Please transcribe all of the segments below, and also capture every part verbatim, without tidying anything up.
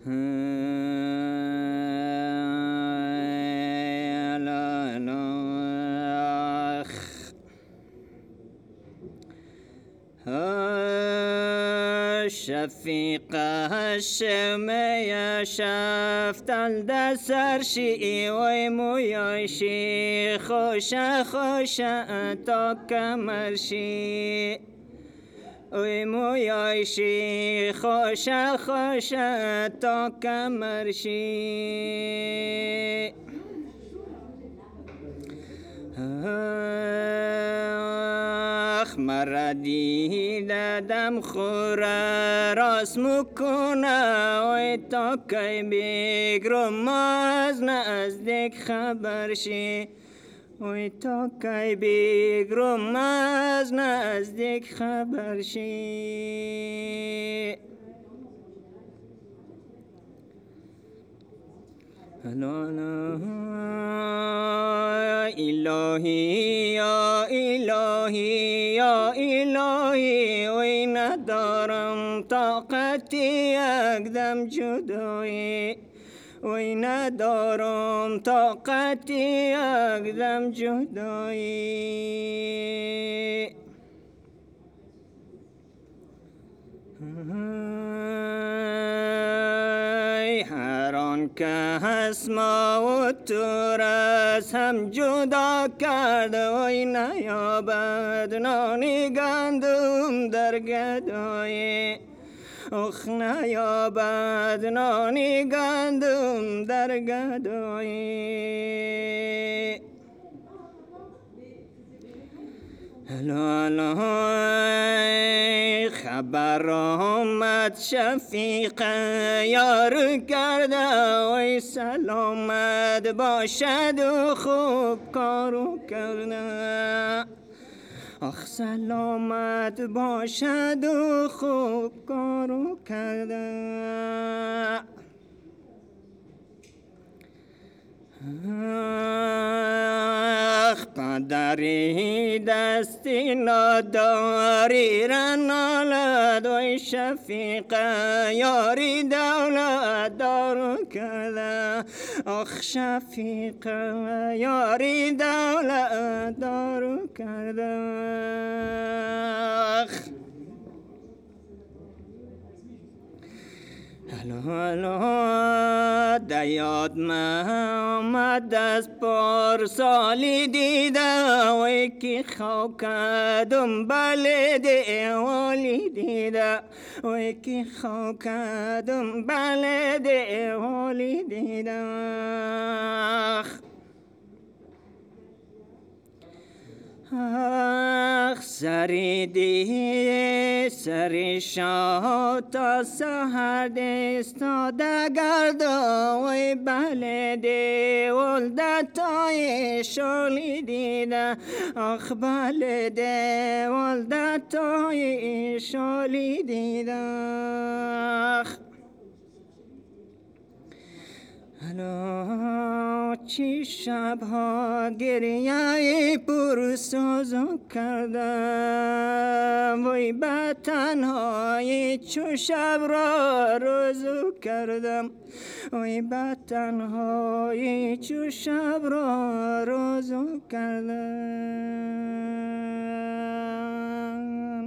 شفیق هشمی شفتل در سرشی وی مویشی خوش خوش تا کمرشی وی مویشی خوش خوش تا کمرشی اخ مردی دم خوره راست مکنه وی تا که بگرم از نزدیک خبرشی وی تا که بگرم از نزدیک خبرشی لا لا الهی یا الهی یا الهی وی ندارم طاقتی اقدم جدایی وی ندارم طاقتی اقدم جدایی هر آن که اسما و تورس هم جدا کرد وی نیابد نانی گندم در گدایی اخ نیابد نانی گندم در گدایی لا لا خبر آمد شفیق یار کرده وی سلامت باشد و خوب کارو کرده آخ سلامت باشد و خوب کارو کرده آخ پدری دستی ناداری رنالد وی شفیق یاری دولت دارو کرده آخ شفیق یاری دولت دارو کرده آخ هلو هلو دیاد محمد از پارسالی دیده وی کی خاکدم بله دیوالی دیده وی کی خاکدم بله دیوالی دیده آخ سری دی سری شاه تا سهر دستاده گردا وی بله دی ولدتای شالی دیده آخ بله دی ولدتای شالی دیده آخ هلو چی شبها گریه پرسوزو کردم وی به تنهایی چو شب را روزو کردم وی به تنهایی چو شب را روزو کردم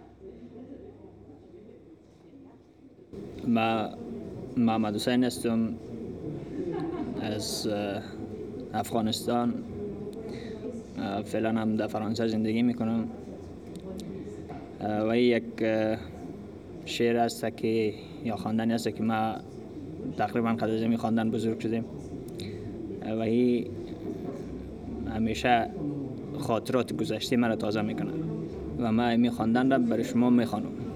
ما محمد حسین هستم از افغانستان فعلا هم در فرانسه زندگی میکنم و یک شعر است که یا خواندنی است که ما تقریبا قبل از این خواندن بزرگ شدیم و هی همیشه خاطرات گذشته مرا تازه میکنه و ما این خواندن را برای شما میخوانم.